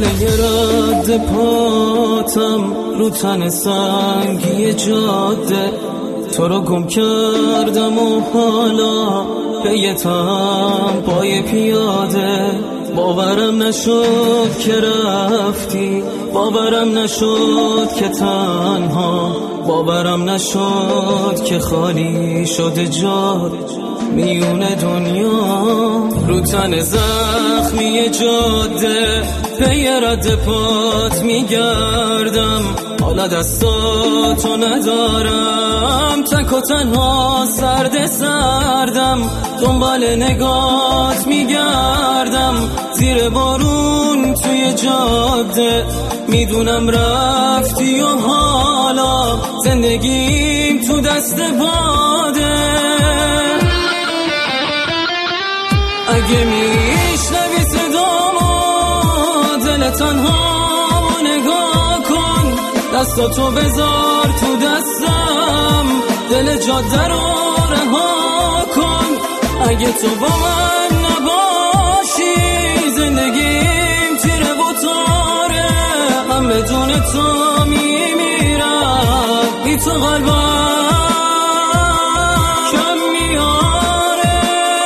یه رد پاتم رو تن سنگی جاده، تو رو گم کردم و حالا پیتم پای پیاده. باورم نشد که رفتی، باورم نشد که تنها، باورم نشد که خالی شده جا میون دنیا. رو تن زخمی جاده پی رد پات میگردم، حالا دستاتو ندارم، تک و تنها سرد سردم، دنبال نگات میگردم زیر بارون توی جاده. میدونم رفتی و حالا زندگیم تو دست باده. اگه میشنوی صدامو دل تنهامو نگاه کن، دستاتو بذار تو دستم، دل جاده رو رها کن. اگه تو با من نباشی زندگیم تیره و تاره، من بدون تو میمیرم، بی تو قلبم کم میاره.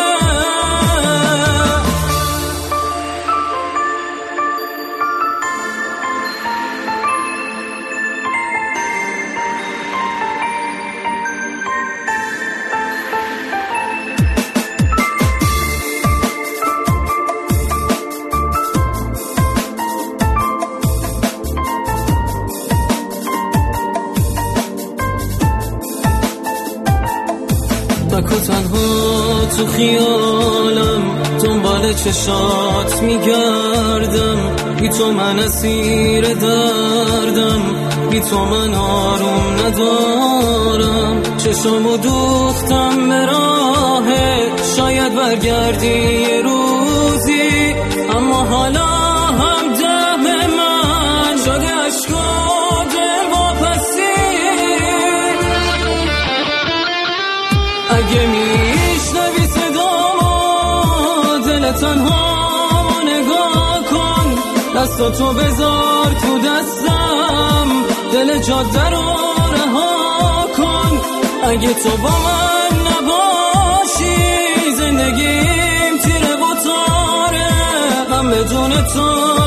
تک و تنها تو خیالم دنبال چشات میگردم، بی تو من اسیر دردم، بی تو من آروم ندارم. چشامو دوختم به راهت، شاید برگردی یه روزی، اما حالا هم دم من شده عشقا دل واپسی. اگه میشنوی صدامو دل تنهامو نگاه کن، دستاتو بذار تو دستم، دل جاده رو رها کن. اگه تو با من نباشی زندگیم تیره و تاره، من بدون تو